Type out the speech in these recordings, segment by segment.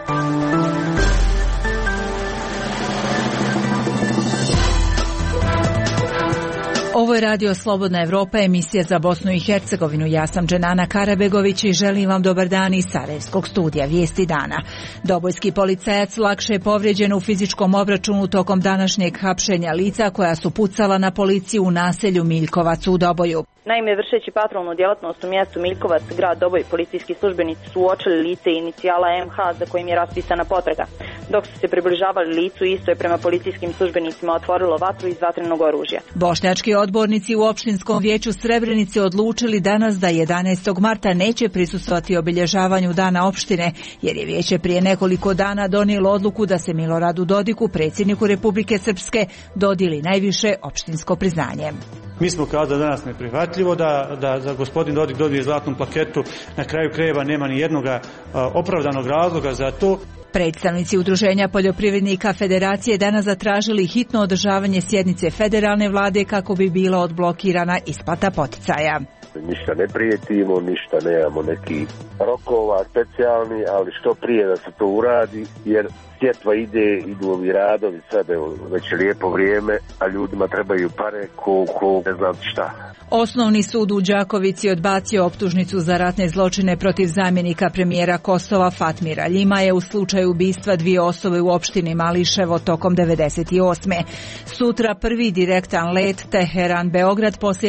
Ovo je Radio Slobodna Evropa, emisija za Bosnu i Hercegovinu. Ja sam Dženana Karabegović i želim vam dobar dan iz Sarajevskog studija Vijesti dana. Dobojski policajac lakše je povrijeđen u fizičkom obračunu tokom današnjeg hapšenja lica koja su pucala na policiju u naselju Miljkovac u Doboju. Naime, vršeći patrolnu djelatnost u mjestu Miljkovac, grad Doboj, policijski službenici su uočili lice inicijala MH za kojim je raspisana potraga. Dok su se približavali licu, isto je prema policijskim službenicima otvorilo vatru iz vatrenog oružja. Bošnjački odbornici u opštinskom vijeću Srebrenice odlučili danas da 11. marta neće prisustvovati obilježavanju dana opštine, jer je vijeće prije nekoliko dana donijelo odluku da se Miloradu Dodiku, predsjedniku Republike Srpske, dodijeli najviše opštinsko priznanje. Mi smo kazali danas neprihvatljivo da gospodin Dodik dobije zlatnu plaketu. Na kraju krajeva nema ni jednog opravdanog razloga za to. Predstavnici Udruženja poljoprivrednika Federacije danas zatražili hitno održavanje sjednice federalne vlade kako bi bila odblokirana isplata poticaja. Ništa ne prijetimo, ništa nemamo neki rokova specijalni, ali što prije da se to uradi, jer sjetva idu ovi radovi, sad već lijepo vrijeme, a ljudima trebaju pare ko ne znam šta. Osnovni sud u Đakovici odbacio optužnicu za ratne zločine protiv zamjenika premijera Kosova Fatmira Ljimaje u slučaju ubistva dvije osobe u opštini Mališevo tokom 98. Sutra prvi direktan let Teheran-Beograd poslije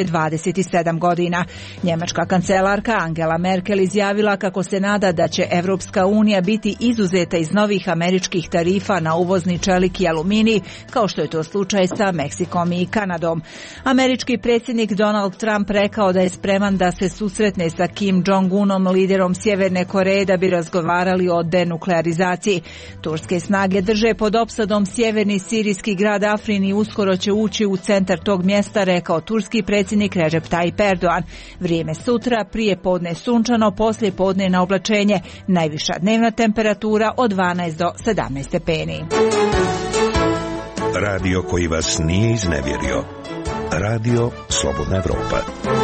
27 godina. Njemačka kancelarka Angela Merkel izjavila kako se nada da će Evropska unija biti izuzeta iz novih američkih tarifa na uvozni čelik i aluminij, kao što je to slučaj sa Meksikom i Kanadom. Američki predsjednik Donald Trump rekao da je spreman da se susretne sa Kim Jong-unom, liderom Sjeverne Koreje, da bi razgovarali o denuklearizaciji. Turske snage drže pod opsadom sjeverni sirijski grad Afrin i uskoro će ući u centar tog mjesta, rekao turski predsjednik Recep Tayyip Erdogan. Vrijeme sutra, prije podne sunčano, poslije podne na oblačenje, najviša dnevna temperatura od 12 do 17 stepeni. Radio koji vas nije iznevjerio. Radio Slobodna Evropa.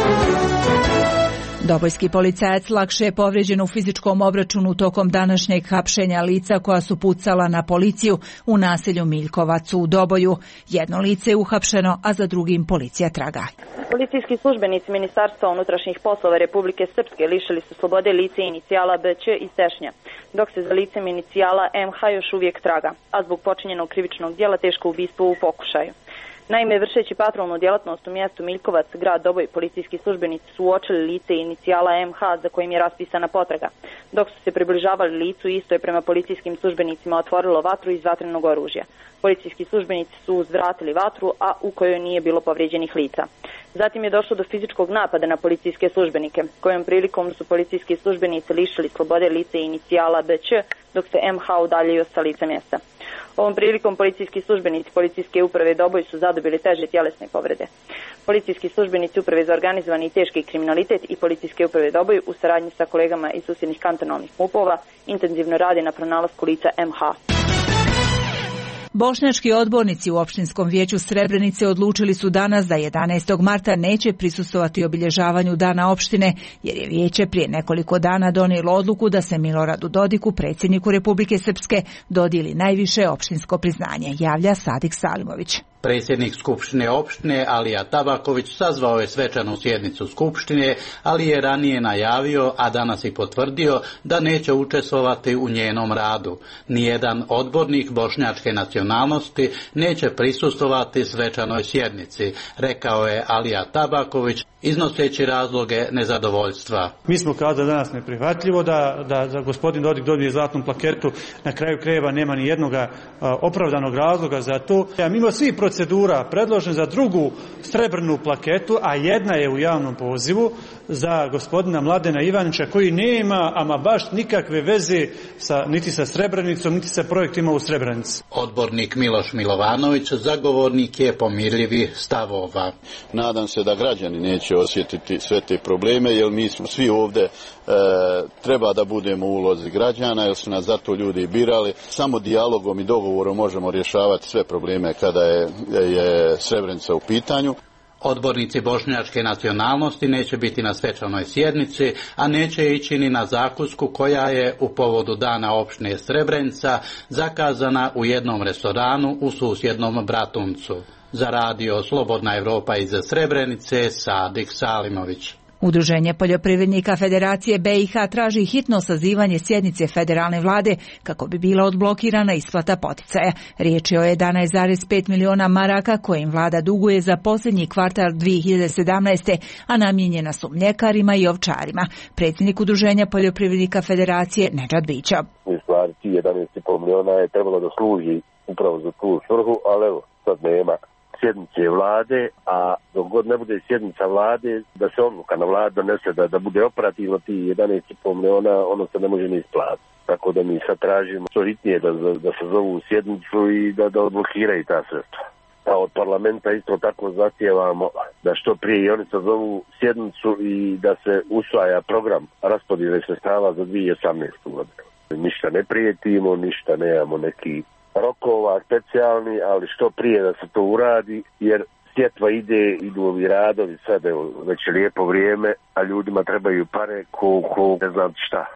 Dobojski policajac lakše je povrijeđen u fizičkom obračunu tokom današnjeg hapšenja lica koja su pucala na policiju u naselju Miljkovac u Doboju. Jedno lice je uhapšeno, a za drugim policija traga. Policijski službenici Ministarstva unutrašnjih poslova Republike Srpske lišili su slobode lice inicijala BČ i Tešnja, dok se za licem inicijala MH još uvijek traga, a zbog počinjenog krivičnog djela teško ubistvo u pokušaju. Naime, vršeći patrolnu djelatnost u mjestu Miljkovac, grad Doboj, policijski službenici su uočili lice inicijala MH za kojim je raspisana potraga. Dok su se približavali licu, isto je prema policijskim službenicima otvorilo vatru iz vatrenog oružja. Policijski službenici su uzvratili vatru, a u kojoj nije bilo povrijeđenih lica. Zatim je došlo do fizičkog napada na policijske službenike, kojom prilikom su policijski službenici lišili slobode lice inicijala BČ, dok se MH udaljio sa lica mjesta. Ovom prilikom policijski službenici Policijske uprave Doboj su zadobili teže tjelesne povrede. Policijski službenici Uprave za organizovani i teški kriminalitet i Policijske uprave Doboj u saradnji sa kolegama iz susjednih kantonalnih MUP-ova intenzivno rade na pronalasku lica MH. Bošnjački odbornici u opštinskom vijeću Srebrenice odlučili su danas da 11. marta neće prisustvovati obilježavanju dana opštine, jer je vijeće prije nekoliko dana donijelo odluku da se Miloradu Dodiku, predsjedniku Republike Srpske, dodijeli najviše opštinsko priznanje, javlja Sadik Salimović. Predsjednik Skupštine opštine Alija Tabaković sazvao je svečanu sjednicu Skupštine, ali je ranije najavio, a danas i potvrdio, da neće učestvovati u njenom radu. Nijedan odbornik bošnjačke nacionalnosti neće prisustvovati svečanoj sjednici, rekao je Alija Tabaković, iznoseći razloge nezadovoljstva. Mi smo kazali danas neprihvatljivo da gospodin Dodik dobije zlatnu plaketu. Na kraju krajeva nema ni jednog opravdanog razloga za to. A mimo svih procedura predložen za drugu srebrnu plaketu, a jedna je u javnom pozivu za gospodina Mladena Ivanića, koji nema ama baš nikakve veze niti sa Srebrenicom, niti sa projektima u Srebrenici. Odbornik Miloš Milovanović zagovornik je pomirljivih stavova. Nadam se da građani neće osjetiti sve te probleme, jer mi smo svi ovdje treba da budemo u ulozi građana, jer su nas zato ljudi i birali. Samo dijalogom i dogovorom možemo rješavati sve probleme kada je Srebrenica u pitanju. Odbornici bošnjačke nacionalnosti neće biti na svečanoj sjednici, a neće ići ni na zakusku koja je u povodu dana opštine Srebrenica zakazana u jednom restoranu u susjednom Bratuncu. Za radio Slobodna Evropa iz Srebrenice, Sadik Salimović. Udruženje poljoprivrednika Federacije BiH traži hitno sazivanje sjednice federalne vlade kako bi bila odblokirana isplata poticaja. Riječ je o 11,5 miliona maraka koje im vlada duguje za posljednji kvartal 2017. a namijenjena su mljekarima i ovčarima. Predsjednik Udruženja poljoprivrednika Federacije Nedžad Bića. Isplatiti 11,5 miliona je trebalo da služi upravo za tu svrhu, ali evo, sad nema sjednice vlade, a dok god ne bude sjednica vlade, da se odluka na vladu donese da bude operativno ti 11,5 miliona, ono se ne može ni isplatiti. Tako da mi sad tražimo što hitnije da se zovu sjednicu i da odblokiraju ta sredstva. A od parlamenta isto tako zahtijevamo da što prije i oni se zovu sjednicu i da se usvaja program raspodjele sredstava za 2018. godinu. Ništa ne prijetimo, ništa nemamo neki rokova specijalni, ali što prije da se to uradi, jer sjetva idu ovi radovi sad, evo, već je lijepo vrijeme, a ljudima trebaju pare ko ne znam šta.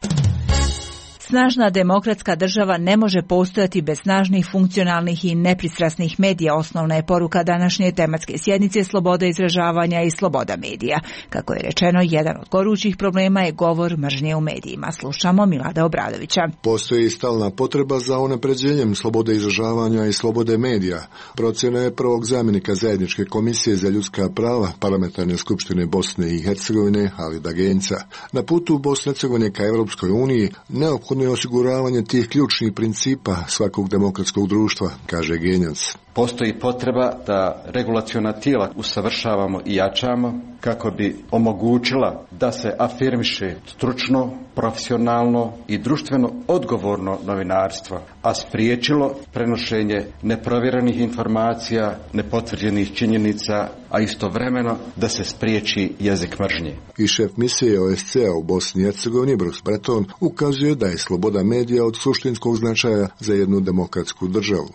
Snažna demokratska država ne može postojati bez snažnih, funkcionalnih i nepristrasnih medija. Osnovna je poruka današnje tematske sjednice sloboda izražavanja i sloboda medija. Kako je rečeno, jedan od gorućih problema je govor mržnje u medijima. Slušamo Milada Obradovića. Postoji stalna potreba za unapređenjem slobode izražavanja i slobode medija. Procjena je prvog zamjenika zajedničke komisije za ljudska prava Parlamentarne skupštine Bosne i Hercegovine Halida Genca. Na putu Bosne i Hercegovine ka Europskoj uniji neophodno je osiguravanje tih ključnih principa svakog demokratskog društva, kaže Genjac. Postoji potreba da regulaciona tijela usavršavamo i jačamo kako bi omogućila da se afirmiše stručno, profesionalno i društveno odgovorno novinarstvo, a spriječilo prenošenje neprovjerenih informacija, nepotvrđenih činjenica, a istovremeno da se spriječi jezik mržnje. I šef misije OSCE u Bosni i Hercegovini Bruce Breton ukazuje da je sloboda medija od suštinskog značaja za jednu demokratsku državu.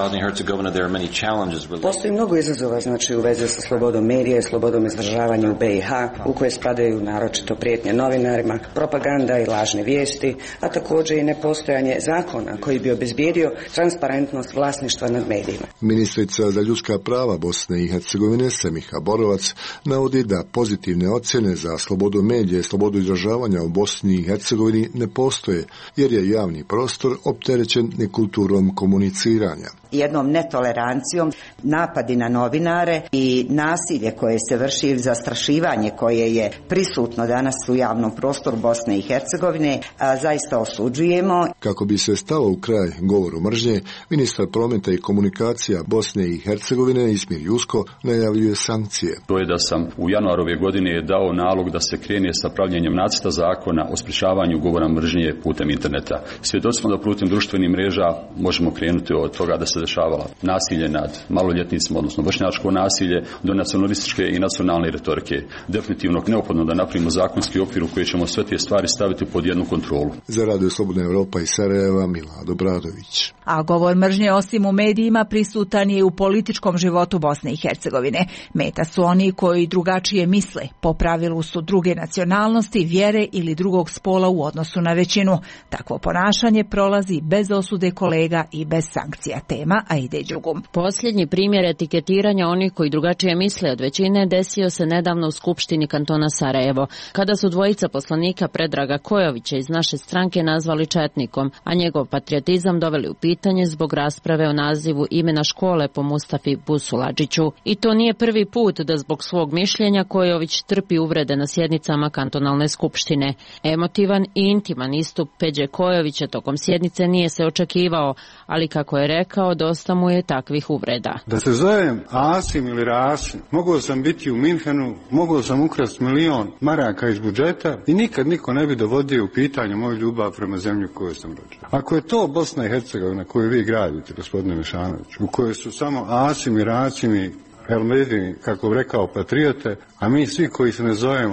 Postoji mnogo izazova u vezi sa slobodom medija i slobodom izražavanja u BiH, u koje spadaju naročito prijetnje novinarima, propaganda i lažne vijesti, a također i nepostojanje zakona koji bi obezbijedio transparentnost vlasništva nad medijima. Ministrica za ljudska prava Bosne i Hercegovine Semiha Borovac navodi da pozitivne ocjene za slobodu medija i slobodu izražavanja u Bosni i Hercegovini ne postoje, jer je javni prostor opterećen nekulturom komuniciranja. Jednom netolerancijom, napadi na novinare i nasilje koje se vrši, zastrašivanje koje je prisutno danas u javnom prostoru Bosne i Hercegovine, zaista osuđujemo. Kako bi se stalo u kraj govoru mržnje, ministar prometa i komunikacija Bosne i Hercegovine Ismir Jusko najavljuje sankcije. To je da sam u januaru ove godine dao nalog da se krene sa pravljenjem nacrta zakona o sprječavanju govora mržnje putem interneta. Svjedoci smo da putem društvenih mreža možemo krenuti od toga da se dešavala nasilje nad maloljetnicima, odnosno vršnjačko nasilje, do nacionalističke i nacionalne retorike. Definitivno neophodno da napravimo zakonski okvir u koji ćemo sve te stvari staviti pod jednu kontrolu. Za Radio Slobodna Evropa iz Sarajeva, Milad Obradović. A govor mržnje osim u medijima prisutan je u političkom životu Bosne i Hercegovine. Meta su oni koji drugačije misle, po pravilu su druge nacionalnosti, vjere ili drugog spola u odnosu na većinu. Takvo ponašanje prolazi bez osude kolega i bez sankcija. Tema Aide Đugum. Posljednji primjer etiketiranja onih koji drugačije misle od većine desio se nedavno u Skupštini kantona Sarajevo, kada su dvojica poslanika Predraga Kojovića iz naše stranke nazvali četnikom, a njegov patriotizam doveli u pitanje zbog rasprave o nazivu imena škole po Mustafi Busuladžiću. I to nije prvi put da zbog svog mišljenja Kojović trpi uvrede na sjednicama kantonalne skupštine. Emotivan i intiman istup Peđe Kojovića tokom sjednice nije se očekivao, ali kako je rekao, dosta mu je takvih uvreda. Da se zovem Asim ili Rasim, mogao sam biti u Minhenu, mogao sam ukrasti 1 milion maraka iz budžeta i nikad niko ne bi dovodio u pitanje moju ljubav prema zemlji u kojoj sam rođen. Ako je to Bosna i Hercegovina koju vi gradite, gospodine Mešanović, u kojoj su samo Asim i Rasim i Elmedini, kako rekao, patriote, a mi svi koji se ne zovemo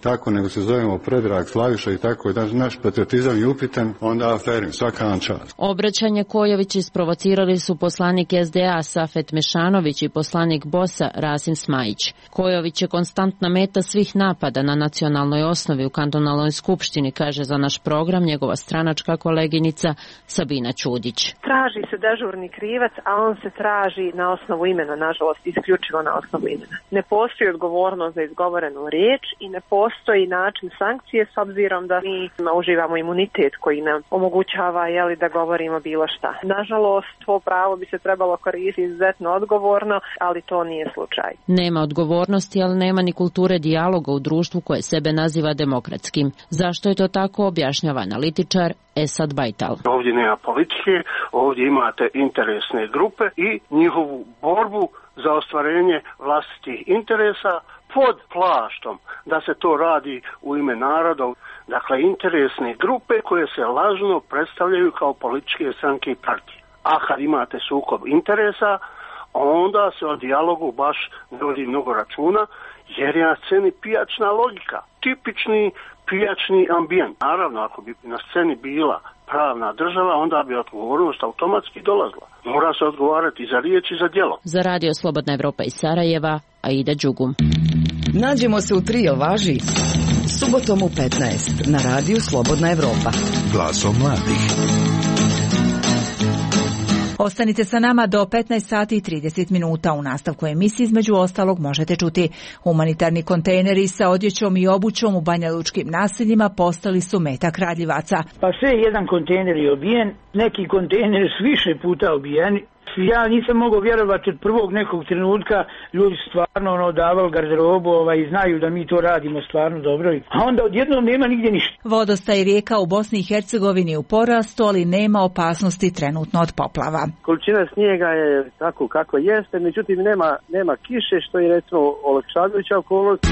tako, nego se zovemo Predrag, Slaviša i tako, da naš patriotizam je upitan, onda aferim, svaka vam čast. Obraćanje Kojović isprovocirali su poslanik SDA Safet Mešanović i poslanik BOS-a Rasim Smajić. Kojović je konstantna meta svih napada na nacionalnoj osnovi u kantonalnoj skupštini, kaže za naš program njegova stranačka koleginica Sabina Ćudić. Traži se dežurni krivac, a on se traži na osnovu imena, nažalost, isključivo na osnovu imena. Ne postoji odgovornost za izgovorenu riječ i ne postoji način sankcije s obzirom da mi uživamo imunitet koji nam omogućava da govorimo bilo šta. Nažalost, to pravo bi se trebalo koristiti izuzetno odgovorno, ali to nije slučaj. Nema odgovornosti, ali nema ni kulture dijaloga u društvu koje sebe naziva demokratskim. Zašto je to tako, objašnjava analitičar Esad Bajtal. Ovdje nema politike, ovdje imate interesne grupe i njihovu borbu za ostvarenje vlastitih interesa pod plaštom da se to radi u ime naroda. Dakle, interesne grupe koje se lažno predstavljaju kao političke stranke i partije. A kad imate sukob interesa, onda se o dijalogu baš ne vodi mnogo računa, jer je na sceni pijačna logika, tipični pijačni ambijent. Naravno, ako bi na sceni bila pravna država, onda bi odgovornost automatski dolazila. Mora se odgovarati za riječ i za djelo. Za Radio Slobodna Evropa iz Sarajeva, Aida Đugum. Nađemo se u Trio važi subotom u 15 na Radiju Slobodna Evropa. Glasom mladih. Ostanite sa nama do 15 sati i 30 minuta. U nastavku emisije između ostalog možete čuti: humanitarni kontejneri sa odjećom i obućom u banjalučkim naseljima postali su meta kradljivaca. Pa sve jedan kontejner je obijen, neki kontejneri su više puta obijeni. Ja nisam mogao vjerovati od prvog nekog trenutka, ljudi stvarno davali garderobu i znaju da mi to radimo stvarno dobro, a onda odjednom nema nigdje ništa. Vodostaj rijeka u Bosni i Hercegovini u porastu, ali nema opasnosti trenutno od poplava. Količina snijega je tako kako jeste, međutim nema kiše, što je recimo olakšavajuća okolnost.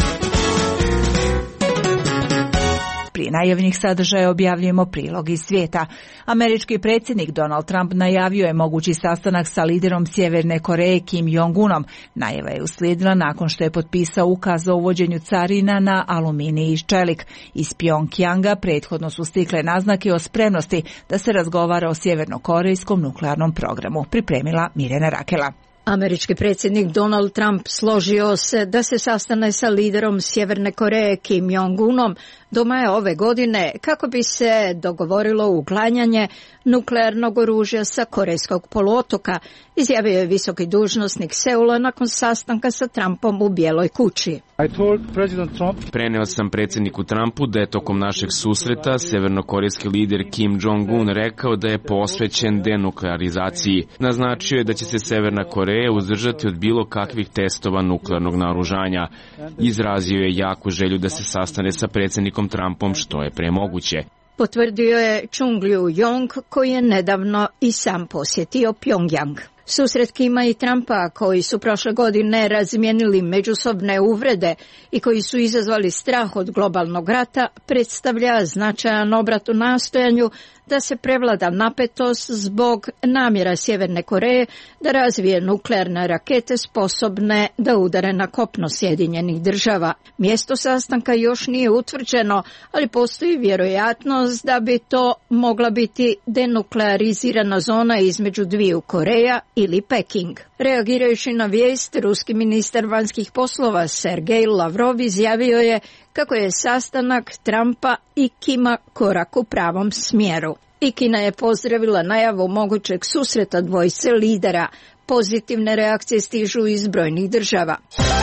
Prije najavljenih sadržaja objavljujemo prilog iz svijeta. Američki predsjednik Donald Trump najavio je mogući sastanak sa liderom Sjeverne Koreje Kim Jong-unom. Najava je uslijedila nakon što je potpisao ukaz o uvođenju carina na aluminij i čelik. Iz Pjongjanga prethodno su stikle naznake o spremnosti da se razgovara o sjevernokorejskom nuklearnom programu. Pripremila Mirjana Rakela. Američki predsjednik Donald Trump složio se da se sastane sa liderom Sjeverne Koreje Kim Jong-unom do maja ove godine kako bi se dogovorilo uklanjanje nuklearnog oružja sa Korejskog poluotoka, izjavio je visoki dužnosnik Seula nakon sastanka sa Trumpom u Bijeloj kući. Preneo sam predsjedniku Trumpu da je tokom našeg susreta sjevernokorejski lider Kim Jong-un rekao da je posvećen denuklearizaciji. Naznačio je da će se Sjeverna Koreja uzdržati od bilo kakvih testova nuklearnog naoružanja. Izrazio je jaku želju da se sastane sa predsjednikom Trumpom što je pre moguće. Potvrdio je Chung Liu-yong koji je nedavno i sam posjetio Pjongjang. Susret Kima i Trumpa, koji su prošle godine razmijenili međusobne uvrede i koji su izazvali strah od globalnog rata, predstavlja značajan obrat u nastojanju da se prevlada napetost zbog namjera Sjeverne Koreje da razvije nuklearne rakete sposobne da udare na kopno Sjedinjenih država. Mjesto sastanka još nije utvrđeno, ali postoji vjerojatnost da bi to mogla biti denuklearizirana zona između dviju Koreja ili Peking. Reagirajući na vijest, ruski ministar vanjskih poslova Sergej Lavrov izjavio je kako je sastanak Trumpa i Kima korak u pravom smjeru. I Kina je pozdravila najavu mogućeg susreta dvojice lidera. Pozitivne reakcije stižu iz brojnih država.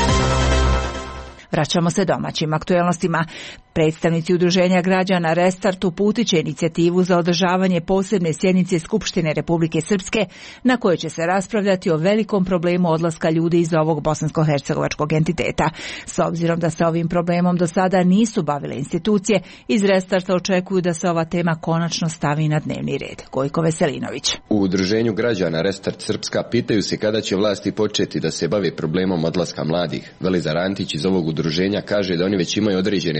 Vraćamo se domaćim aktuelnostima. Predstavnici Udruženja građana Restart uputit će inicijativu za održavanje posebne sjednice Skupštine Republike Srpske na kojoj će se raspravljati o velikom problemu odlaska ljudi iz ovog bosansko-hercegovačkog entiteta. S obzirom da se ovim problemom do sada nisu bavile institucije, iz Restarta očekuju da se ova tema konačno stavi na dnevni red. Gojko Veselinović. U Udruženju građana Restart Srpska pitaju se kada će vlasti početi da se bave problemom odlaska mladih. Velizar Antić iz ovog udruženja kaže da oni već imaju određene prijedloge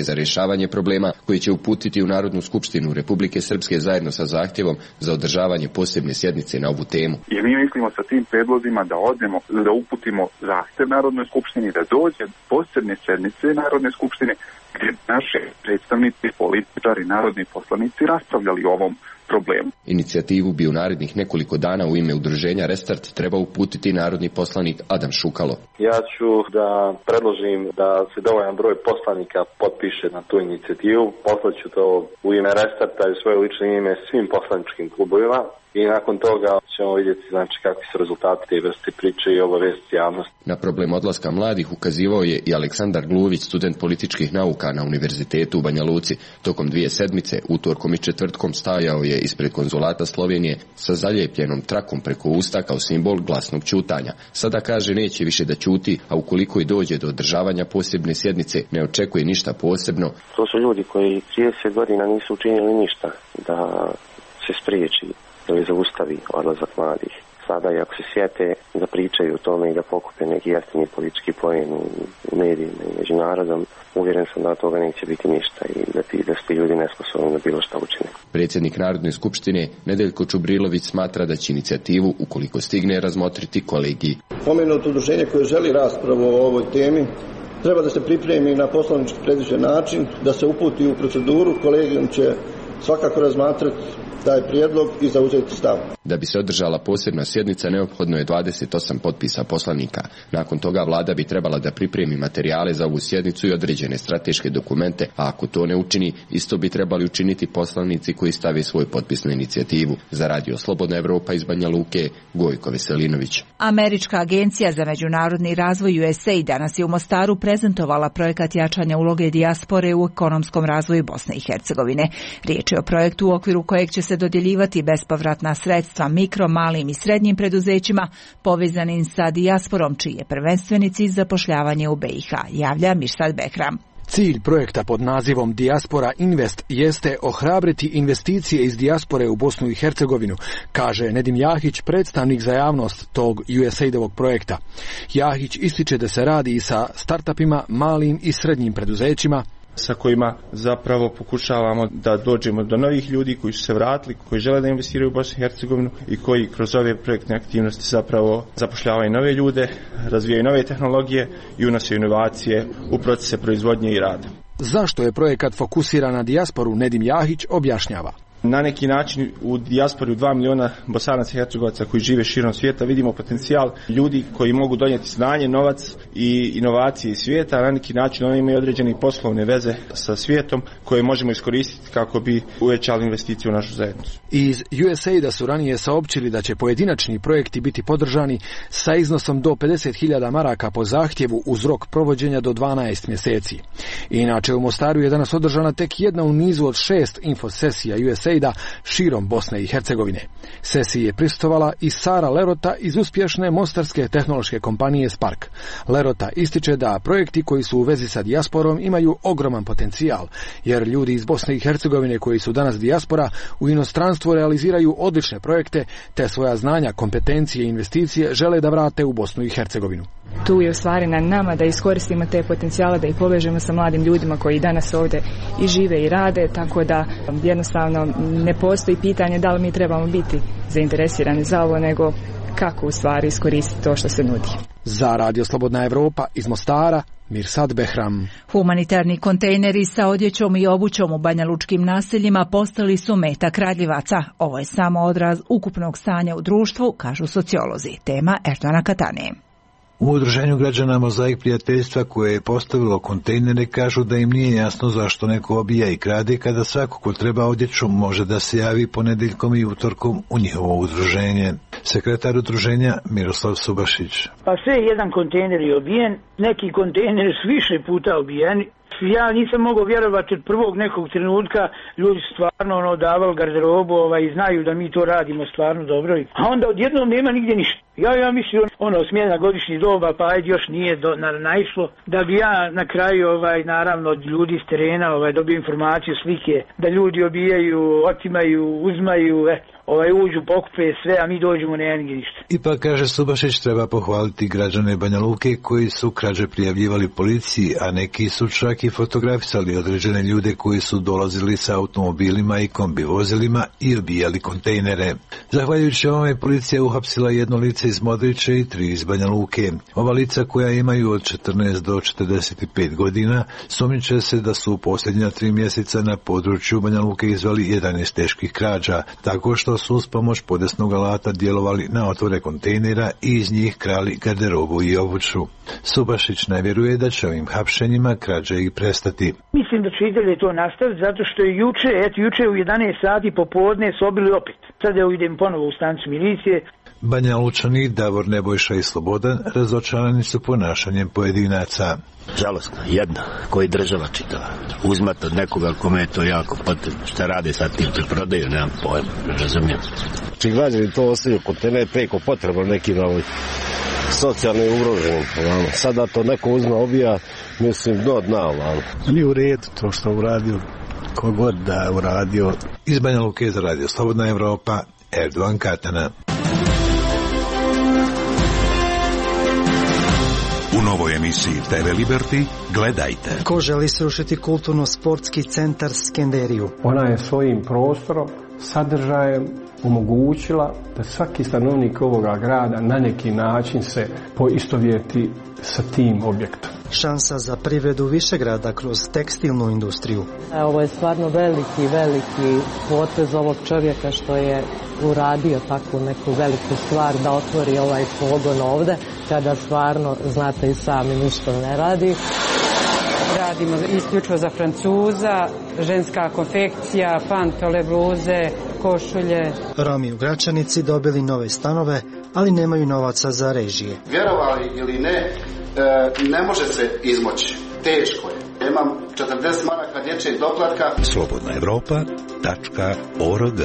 za rješavanje problema koji će uputiti u Narodnu skupštinu Republike Srpske zajedno sa zahtjevom za održavanje posebne sjednice na ovu temu. I mi mislimo sa tim predlozima da uputimo zahtjev Narodnoj skupštini, da dođe posebne sjednice Narodne skupštine gdje naši predstavnici, političari, narodni poslanici raspravljali o ovom problemu. Inicijativu bi u narednih nekoliko dana u ime udruženja Restart trebao uputiti narodni poslanik Adam Šukalo. Ja ću da predložim da se dovoljan broj poslanika potpiše na tu inicijativu. Poslaću to u ime Restarta i svoje lično ime svim poslaničkim klubovima. I nakon toga ćemo vidjeti kakvi su rezultati te vrste priče i obavijesti javnosti. Na problem odlaska mladih ukazivao je i Aleksandar Gluvić, student političkih nauka na Univerzitetu u Banja Luci. Tokom 2 sedmice, utorkom i četvrtkom, stajao je ispred konzulata Slovenije sa zalijepljenom trakom preko usta kao simbol glasnog ćutanja. Sada kaže neće više da ćuti, a ukoliko i dođe do održavanja posebne sjednice, ne očekuje ništa posebno. To su ljudi koji 30 godina nisu učinili ništa da se spriječi ili zaustavi odlazak mladih. Sada, ako se sjete da pričaju o tome i da pokupe neki jeftini politički poen u medijima i među narodom, uvjeren sam da od toga neće biti ništa i da su ti ljudi nesposobni da bilo šta učine. Predsjednik Narodne skupštine Nedeljko Čubrilović smatra da će inicijativu, ukoliko stigne, razmotriti kolegiji. Pomenuto udruženje koje želi raspravu o ovoj temi treba da se pripremi na poslovnički predviđen način, da se uputi u proceduru. Kolegijum će svakako razmatrati taj prijedlog i zauzeti stav. Da bi se održala posebna sjednica, neophodno je 28 potpisa poslanika. Nakon toga vlada bi trebala da pripremi materijale za ovu sjednicu i određene strateške dokumente, a ako to ne učini, isto bi trebali učiniti poslanici koji stave svoj potpis na inicijativu. Za Radio Slobodna Evropa iz Banja Luke, Gojko Veselinović. Američka agencija za međunarodni razvoj USAID danas je u Mostaru prezentovala projekat jačanja uloge dijaspore u ekonomskom razvoju Bosne i Hercegovine. Riječ je o projektu u okviru kojeg će se dodjeljivati bespovratna sredstva mikro, malim i srednjim preduzećima povezanim sa dijasporom, čiji je prvenstveni cilj zapošljavanje u BiH, javlja Mirsad Behram. Cilj projekta pod nazivom Diaspora Invest jeste ohrabriti investicije iz dijaspore u Bosnu i Hercegovinu, kaže Nedim Jahić, predstavnik za javnost tog USAID-ovog projekta. Jahić ističe da se radi i sa startupima, malim i srednjim preduzećima, sa kojima zapravo pokušavamo da dođemo do novih ljudi koji su se vratili, koji žele da investiraju u Bosnu i Hercegovinu i koji kroz ove projektne aktivnosti zapravo zapošljavaju nove ljude, razvijaju nove tehnologije i unose inovacije u procese proizvodnje i rada. Zašto je projekat fokusiran na dijasporu, Nedim Jahić objašnjava. Na neki način u dijaspori u 2 miliona Bosanaca i Hercegovaca koji žive širom svijeta vidimo potencijal ljudi koji mogu donijeti znanje, novac i inovacije iz svijeta. Na neki način oni imaju određene poslovne veze sa svijetom koje možemo iskoristiti kako bi uvećali investiciju u našu zajednicu. Iz USAID-a su ranije saopćili da će pojedinačni projekti biti podržani sa iznosom do 50.000 maraka po zahtjevu uz rok provođenja do 12 mjeseci. Inače, u Mostaru je danas održana tek jedna u nizu od 6 infosesija USAID širom Bosne i Hercegovine. Sesiji je prisustvovala i Sara Lerota iz uspješne mostarske tehnološke kompanije Spark. Lerota ističe da projekti koji su u vezi sa dijasporom imaju ogroman potencijal, jer ljudi iz Bosne i Hercegovine koji su danas dijaspora u inostranstvu realiziraju odlične projekte, te svoja znanja, kompetencije i investicije žele da vrate u Bosnu i Hercegovinu. Tu je u stvari na nama da iskoristimo te potencijale, da ih povežemo sa mladim ljudima koji danas ovdje i žive i rade, tako da jednostavno ne postoji pitanje da li mi trebamo biti zainteresirani za ovo, nego kako u stvari iskoristiti to što se nudi. Za Radio Slobodna Evropa iz Mostara, Mirsad Behram. Humanitarni kontejneri sa odjećom i obućom u banjalučkim naseljima postali su meta kradljivaca. Ovo je samo odraz ukupnog stanja u društvu, kažu sociolozi. Tema Erdona Katane. U udruženju građana Mozaik prijateljstva koje je postavilo kontejnere kažu da im nije jasno zašto neko obija i krade kada svako ko treba odjeću može da se javi ponedjeljkom i utorkom u njihovo udruženje. Sekretar udruženja Miroslav Subašić. Pa sve jedan kontejner je obijen, neki kontejneri su više puta obijeni. Ja nisam mogao vjerovati od prvog nekog trenutka, ljudi su stvarno davali garderobu i znaju da mi to radimo stvarno dobro. A onda odjednom nema nigdje ništa. Ja mislim, smjena godišnji doba, pa ajde još nije naišlo, da bi ja na kraju, naravno, od ljudi s terena, dobio informaciju, slike, da ljudi obijaju, otimaju, uzmaju, uđu, pokupe sve, a mi dođemo na jedan ništa. Ipak, kaže Subašić, treba pohvaliti građane Banja Luke koji su krađe prijavljivali policiji, a neki su čak i fotografisali određene ljude koji su dolazili sa automobilima i kombi vozilima i obijali kontejnere. Zahvaljujući ovome, policija uhapsila jedno lice iz Modrića i 3 iz Banja Luke. Ova lica, koja imaju od 14 do 45 godina, sumnjiče se da su u posljednja 3 mjeseca na području Banja Luke izveli 11 teških krađa, tako što su uz pomoć podesnog alata djelovali na otvore kontejnera i iz njih krali garderobu i obuću. Subašić ne vjeruje da će ovim hapšenjima krađe i prestati. Mislim da će i dalje to nastaviti, zato što je juče u 11 sati popodne su obili opet. Sad idem ponovo u stanicu milicije. Banja Lučani Davor, Nebojša i Slobodan razočarani su ponašanjem pojedinaca. Žalostno, jedno, koji država čitava. Uzmat od nekoga kome je to jako potrebno. Šta rade sa tim, prodaju, nemam pojma, ne razumijem. Či građani to ostaju kontejner preko potrebno nekim socijalno ugroženim. Sada to neko uzma, obija, mislim, do dna. Nije u redu to što uradio, kogod da uradio. Iz Banja Luke za Radio Slobodna Evropa, Erdogan Katana. U novoj emisiji TV Liberty gledajte. Ko želi srušiti kulturno-sportski centar Skenderiju? Ona je svojim prostorom, sadržajem omogućila da svaki stanovnik ovoga grada na neki način se poistovjeti sa tim objektom. Šansa za privredu Višegrada kroz tekstilnu industriju. Ovo je stvarno veliki potez ovog čovjeka što je uradio takvu neku veliku stvar da otvori ovaj pogon ovde, kada stvarno, znate i sami, ništa ne radi. Radimo isključivo za Francuza, ženska konfekcija, pantole, bluze, košulje. Romi u Gračanici dobili nove stanove, ali nemaju novaca za režije. Vjerovali ili ne, ne može se izmoći. Teško je. Imam 40 maraka dječjeg doplatka. slobodnaevropa.org.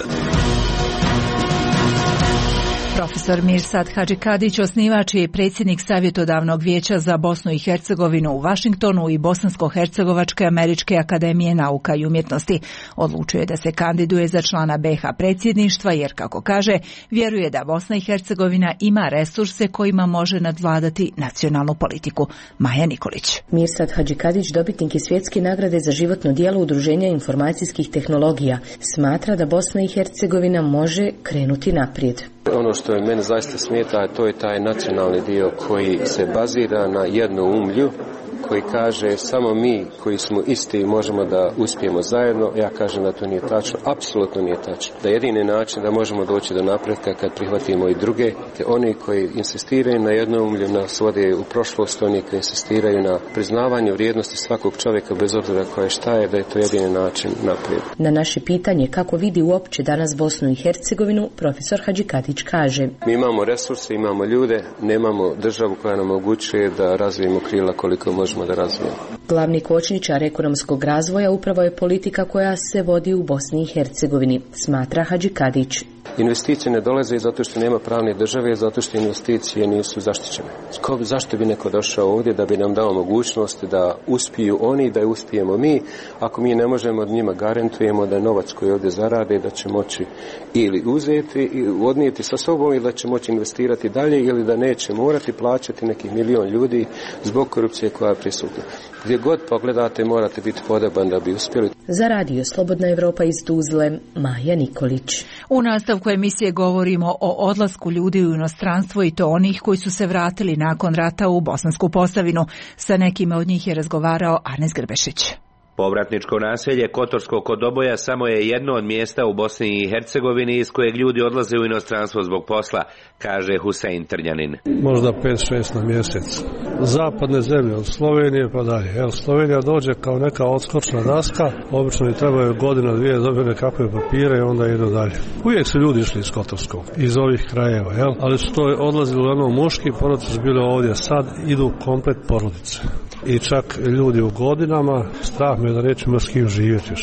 Profesor Mirsad Hadžikadić, osnivač i predsjednik Savjetodavnog vijeća za Bosnu i Hercegovinu u Vašingtonu i Bosansko-hercegovačke Američke akademije nauka i umjetnosti, odlučuje da se kandiduje za člana BiH predsjedništva jer, kako kaže, vjeruje da Bosna i Hercegovina ima resurse kojima može nadvladati nacionalnu politiku. Maja Nikolić. Mirsad Hadžikadić, dobitnik je svjetske nagrade za životno djelo Udruženja informacijskih tehnologija, smatra da Bosna i Hercegovina može krenuti naprijed. Ono što je meni zaista smeta, to je taj nacionalni dio koji se bazira na jednoumlju, koji kaže samo mi koji smo isti možemo da uspijemo zajedno. Ja kažem da to nije tačno, apsolutno nije tačno. Da jedini način da možemo doći do napretka kad prihvatimo i druge, te oni koji insistiraju na jednoumlju nas vode u prošlost, oni koji insistiraju na priznavanju vrijednosti svakog čovjeka bez obzira koje šta je, da je to jedini način naprijed. Na naše pitanje kako vidi uopće danas Bosnu i Hercegovinu, profesor Hadžikadić kaže: mi imamo resurse, imamo ljude, nemamo državu koja nam omogućuje da razvijemo krila koliko možemo da razvijemo. Glavni kočničar ekonomskog razvoja upravo je politika koja se vodi u Bosni i Hercegovini, smatra Hadžikadić. Investicije ne dolaze zato što nema pravne države, zato što investicije nisu zaštićene. Zašto bi neko došao ovdje da bi nam dao mogućnost da uspiju oni, da uspijemo mi, ako mi ne možemo od njima garantujemo da novac koji ovdje zarade da će moći ili uzeti i odnijeti sa sobom ili da će moći investirati dalje ili da neće morati plaćati nekih 1 milion ljudi zbog korupcije koja je prisutna. Gdje god pogledate morate biti podoban da bi uspjeli. Za Radio Slobodna Evropa iz Tuzle, Maja Nikolić. U nastavku emisije govorimo o odlasku ljudi u inostranstvo i to onih koji su se vratili nakon rata u Bosansku Posavinu. Sa nekima od njih je razgovarao Arnes Grbešić. Povratničko naselje Kotorsko kod Oboja samo je jedno od mjesta u Bosni i Hercegovini iz kojeg ljudi odlaze u inostranstvo zbog posla, kaže Husein Trnjanin. Možda 5-6 na mjesec. Zapadne zemlje od Slovenije pa dalje. Slovenija dođe kao neka odskočna daska, obično i trebaju godina, dvije, dobiju nekakve papire i onda idu dalje. Uvijek su ljudi išli iz Kotorskog, iz ovih krajeva, ali su to odlazili uglavnom muški, porodice su bile ovdje, sad idu komplet porodice. I čak ljudi u godinama, strah me da nećemo s kim živjeti još.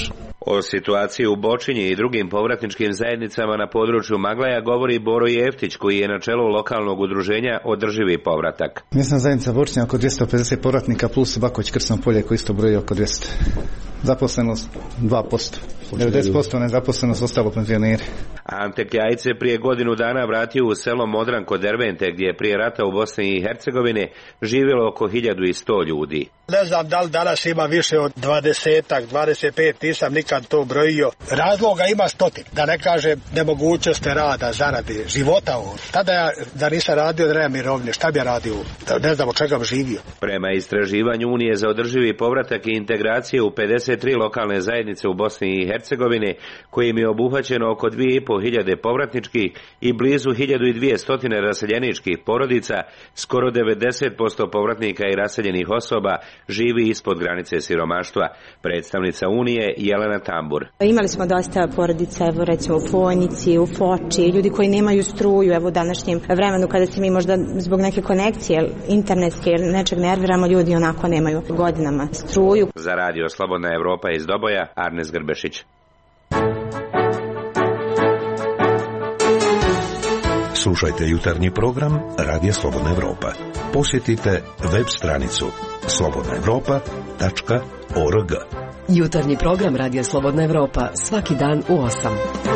O situaciji u Bočinji i drugim povratničkim zajednicama na području Maglaja govori Boro Jeftić, koji je na čelu lokalnog udruženja Održivi povratak. Mjesna zajednica Bočinja oko 250 povratnika plus Baković Krsno polje koji isto broji oko 200. Zaposlenost 2%. 90% nezaposlenost, ostalo penzioneri. Ante Kjajc se prije godinu dana vratio u selo Modran kod Dervente, gdje je prije rata u Bosni i Hercegovini živjelo oko 1100 ljudi. Ne znam da li danas ima više od 20-25, nisam nikad to brojio. Razloga ima stotin, da ne kažem nemogućnosti rada, zarade, života ovdje. Tada ja, da nisam radio, da nema mirovine, šta bi ja radio? Ne znam od čega bi živio. Prema istraživanju Unije za održivi povratak i integracije u 53 lokalne zajednice u Bosni i Hercegovini, kojim je obuhvaćeno oko 2500 povratničkih i blizu 1200 raseljeničkih porodica, skoro 90% povratnika i raseljenih osoba živi ispod granice siromaštva. Predstavnica Unije Jelena Tambur. Imali smo dosta porodica, evo recimo u Fojnici, u Foči, ljudi koji nemaju struju, evo u današnjem vremenu kada se mi možda zbog neke konekcije internetske ili nečeg nerviramo, ljudi onako nemaju godinama struju. Za radio Slobodna Evropa iz Doboja, Arnes Grbešić. Slušajte jutarnji program Radija Slobodna Evropa. Posjetite web stranicu slobodnaevropa.org. Jutarnji program Radija Slobodna Evropa svaki dan u 8.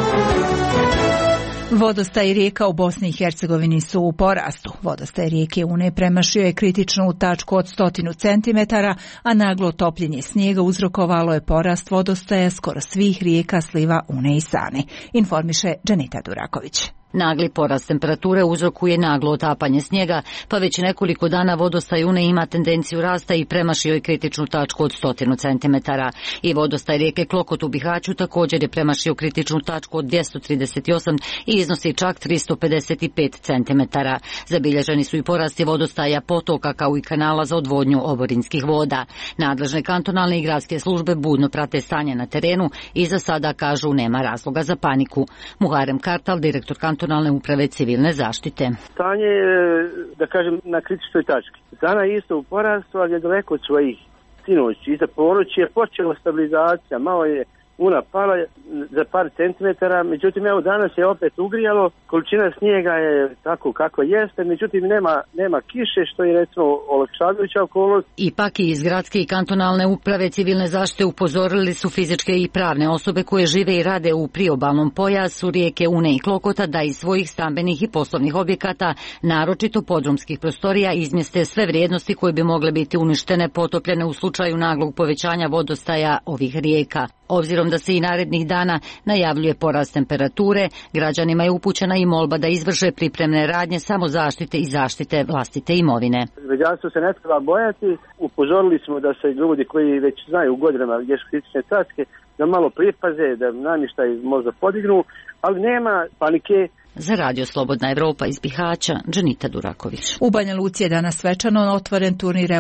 Vodostaj rijeka u Bosni i Hercegovini su u porastu. Vodostaj rijeke Une premašio je kritičnu tačku od 100 cm, a naglo topljenje snijega uzrokovalo je porast vodostaja skoro svih rijeka, sliva Une i Sane, informiše Dženita Duraković. Nagli porast temperature uzrokuje naglo otapanje snijega, pa već nekoliko dana vodostaj Une ima tendenciju rasta i premašio je kritičnu tačku od 100 cm. I vodostaj rijeke Klokot u Bihaću također je premašio kritičnu tačku od 238 i iznosi čak 355 cm. Zabilježeni su i porasti vodostaja potoka kao i kanala za odvodnju oborinskih voda. Nadležne kantonalne i gradske službe budno prate stanje na terenu i za sada kažu nema razloga za paniku. Muharem Kartal, direktor kantonalne uprave civilne zaštite. Stanje je, da kažem, na kritičnoj tački. Dana je isto u porastu, ali je daleko od svojih. Sinoć iza ponoći je počela stabilizacija, malo je Una pala za par centimetara, međutim evo danas je opet ugrijalo, količina snijega je tako kako jeste, međutim nema kiše, što je recimo olakšavajuća okolnost. Ipak i iz gradske i kantonalne uprave civilne zaštite upozorili su fizičke i pravne osobe koje žive i rade u priobalnom pojasu rijeke Une i Klokota da iz svojih stambenih i poslovnih objekata, naročito podrumskih prostorija, izmjeste sve vrijednosti koje bi mogle biti uništene, potopljene u slučaju naglog povećanja vodostaja ovih rijeka. Obzirom da se i narednih dana najavljuje porast temperature, građanima je upućena i molba da izvrše pripremne radnje samozaštite i zaštite vlastite imovine. Građanstvo se ne treba bojati, upozorili smo da se ljudi koji već znaju u godinama gdje su kritične tačke, da malo pripaze, da namještaj možda podignu, ali nema panike. Za radio Slobodna Evropa iz Bihaća, Dženita Duraković. U Banja Luci je danas svečano otvoren turnir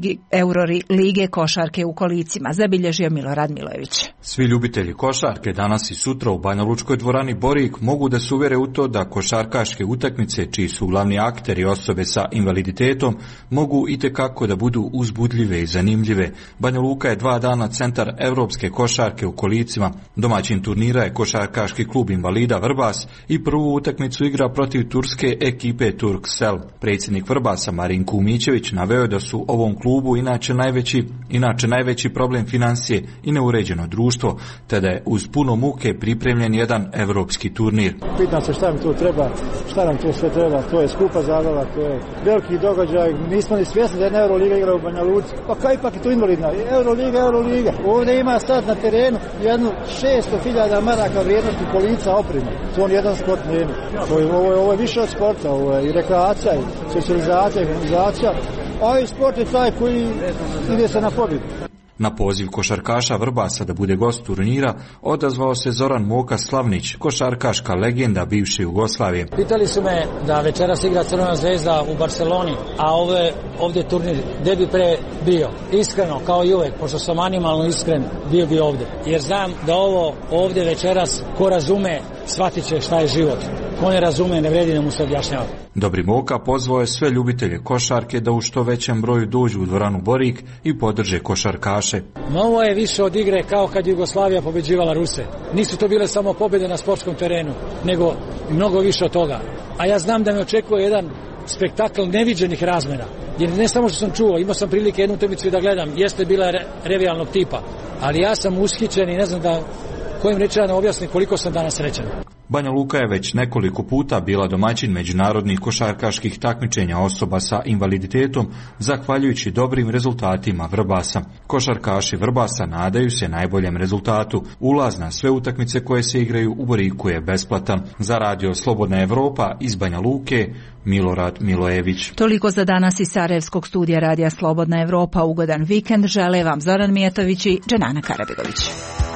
Eurolige košarke u kolicima, zabilježio Milorad Milojević. Svi ljubitelji košarke danas i sutra u Banja Lučkoj dvorani Borik mogu da se uvjere u to da košarkaške utakmice, čiji su glavni akteri osobe sa invaliditetom, mogu itekako da budu uzbudljive i zanimljive. Banja Luka je 2 dana centar evropske košarke u kolicima. Domaćin turnira je košarkaški klub invalida Vrbas i prvu utakmicu igra protiv turske ekipe Turksel. Predsjednik Vrbasa Marin Kumićević naveo da su ovom klubu inače najveći problem financije i neuređeno društvo, te da je uz puno muke pripremljen jedan evropski turnir. Pitam se šta mi tu treba, šta nam tu sve treba, to je skupa zabava, to je veliki događaj, nismo ni svjesni da je Euroliga igra u Banja Luci. Pa kaj ipak je tu invalidna? Euroliga. Ovdje ima sad na terenu jednu 600.000 maraka vrijednosti kolica opreme. To on jedan sport nije. Ovo je više od sporta, ovo je i rekreacija, i socijalizacija, i organizacija, a i sport je taj koji ide se na pobjedu. Na poziv košarkaša Vrbasa da bude gost turnira odazvao se Zoran Moka Slavnić, košarkaška legenda bivše Jugoslavije. Pitali su me da večeras igra Crvena zvezda u Barceloni, a ovdje turnir gdje bi pre bio. Iskreno, kao i uvek, pošto sam animalno iskren, bio bi ovdje. Jer znam da ovo ovdje večeras, ko razume, shvatit će šta je život. ko ne razume, ne vredi da mu se objašnjava. Dobri Moka pozvao je sve ljubitelje košarke da u što većem broju dođu u dvoranu Borik i podrže košarkaše. Ovo je više od igre kao kad Jugoslavija pobeđivala Ruse. Nisu to bile samo pobjede na sportskom terenu, nego mnogo više od toga. A ja znam da me očekuje jedan spektakl neviđenih razmjera. Jer ne samo što sam čuo, imao sam prilike jednu utakmicu da gledam, jeste bila revijalnog tipa, ali ja sam ushićen i ne znam da kojim rečima da objasnim koliko sam danas srećan. Banja Luka je već nekoliko puta bila domaćin međunarodnih košarkaških takmičenja osoba sa invaliditetom, zahvaljujući dobrim rezultatima Vrbasa. Košarkaši Vrbasa nadaju se najboljem rezultatu. Ulaz na sve utakmice koje se igraju u Boriku je besplatan. Za Radio Slobodna Evropa iz Banja Luke, Milorad Milojević. Toliko za danas iz Sarajevskog studija Radija Slobodna Evropa. Ugodan vikend žele vam Zoran Mijatović i Dženana Karabegović.